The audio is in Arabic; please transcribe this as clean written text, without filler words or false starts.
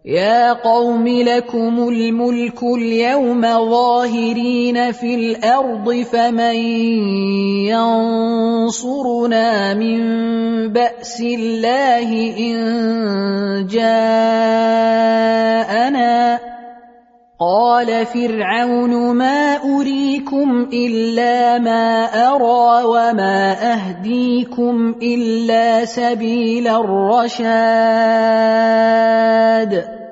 يا قوم لكم الملك اليوم ظاهرين في الأرض فمن ينصرنا من بأس الله إن جاءنا قال فرعون ما أريكم إلا ما أرى وما أهديكم إلا سبيل الرشاد